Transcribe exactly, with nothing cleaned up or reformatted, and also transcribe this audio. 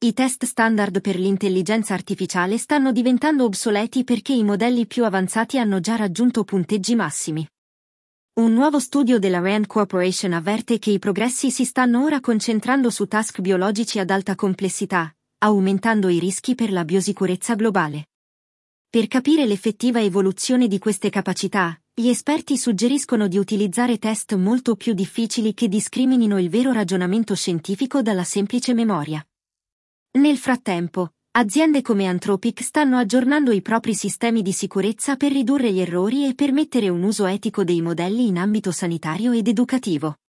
I test standard per l'intelligenza artificiale stanno diventando obsoleti perché i modelli più avanzati hanno già raggiunto punteggi massimi. Un nuovo studio della Rand Corporation avverte che i progressi si stanno ora concentrando su task biologici ad alta complessità, aumentando i rischi per la biosicurezza globale. Per capire l'effettiva evoluzione di queste capacità, gli esperti suggeriscono di utilizzare test molto più difficili che discriminino il vero ragionamento scientifico dalla semplice memoria. Nel frattempo, aziende come Anthropic stanno aggiornando i propri sistemi di sicurezza per ridurre gli errori e permettere un uso etico dei modelli in ambito sanitario ed educativo.